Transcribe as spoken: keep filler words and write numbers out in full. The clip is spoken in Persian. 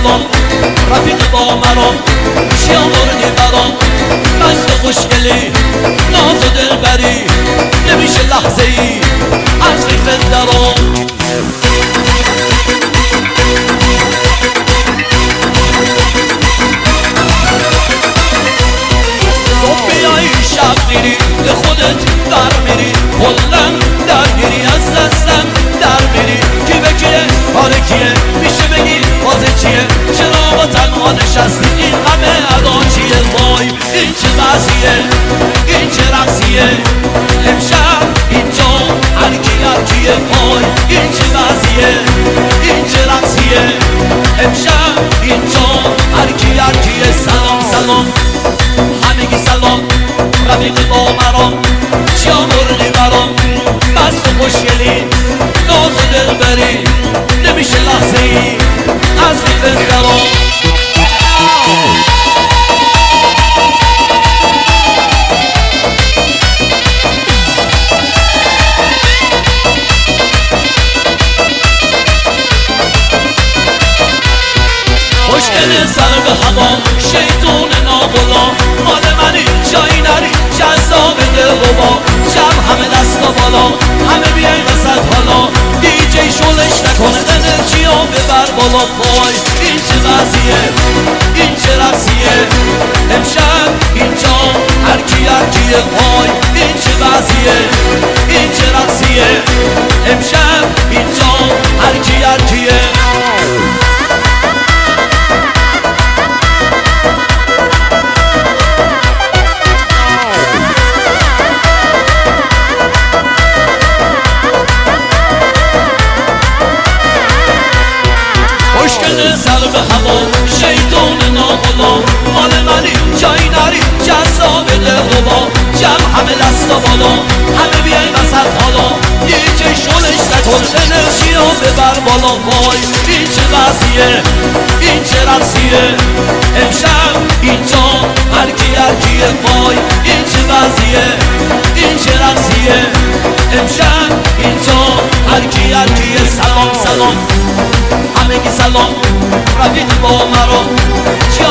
سلام رفیق با مرام چی آوردی برام مست و خوشگلی ناز و دلبری نمیشه لحظه ای از فکر درام صبح بیایی شب میری به خودت در میری کلن در میری از دستم در میری کی به کیه کار کیه میشه بگی بازه چیه چرا با تنها نشستی این همه ادا چیه وای این چه وضعیه این چه رقصیه امشب اینجا هرکی هرکیه وای این چه وضعیه این چه رقصیه امشب اینجا هرکی هرکیه سلام سلام همگی سلام رفیق با مرام چی آوردی برام مست و خوشگلی ناز و دلبری نمیشه لحظه ای از فکر درام خوشگل سر به هوا شیطون نابلا مال منی جایی نری جذاب دلربا جمع همه دستا بالا همه بیای وسط حالا دیجی شلش نکنه انرژی ها ببر بالا وای این چه وضعیه این چه رقصیه امشب اینجا هرکی هرکیه وای این چه وضعیه این چه رقصیه امشب اینجا هرکی هرکیه خوشگل سر به هوا شیطون ناغلا مال منی جایی نری جذاب دلربا جمع همه دستا بالا همه بیای وسط حالا دیجی شلش نکن انرژی ها ببر بالا وای این چه وضعیه این چه رقصیه امشب اینجا هرکی هرکیه وای این چه وضعیه این چه رقصیه امشب اینجا هرکی هرکیه سلام سلام همگی سلام رفیق با مرام